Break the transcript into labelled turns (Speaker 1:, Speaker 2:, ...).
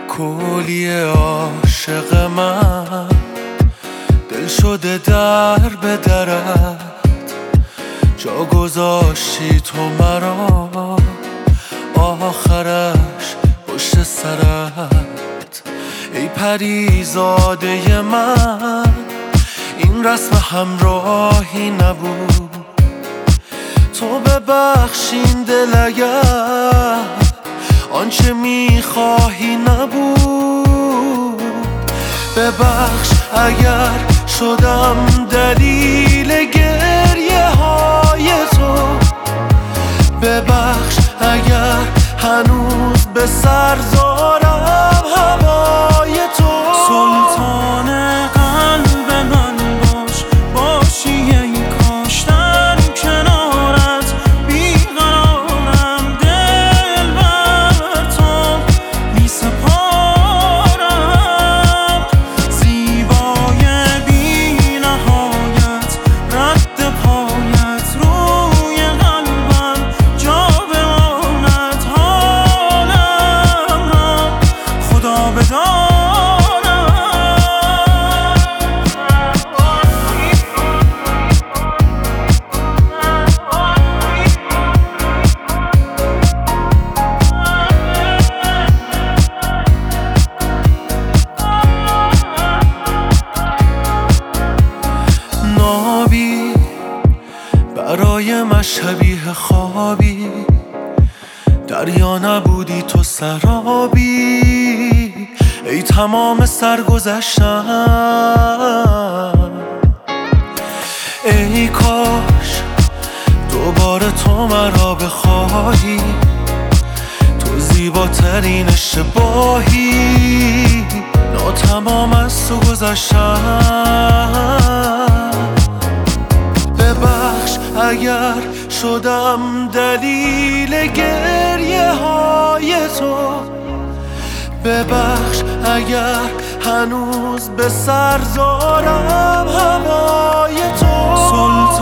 Speaker 1: کلی عاشق من دل شده در به درت، جا گذاشتی تو مرا آخرش پشت سرت. ای پریزاده من این رسم همراهی نبود، تو ببخشین دل اگر آنچه میخواهی نبود. ببخش اگر شدم دلیل گریه های تو، ببخش اگر هنوز به سر دارم هوای تو.
Speaker 2: سلطان قلب من باش، باشی ای کاش در کنارت بیقرارم، دل بر تو می سپارم. زیبای بی نهایت رد پایت روی قلبم جا بماند، حالم را خدا بداند.
Speaker 1: نابی برای من شبیه خوابی، دریا نبودی تو سرابی. ای تمام سرگذشتم، ای کاش دوباره تو مرا بخواهی، تو زیباترین اشتباهی. ناتمام از تو گذشتم، ببخش اگر شدم دلیل گریه های تو، ببخش اگر هنوز به سر دارم هوای تو.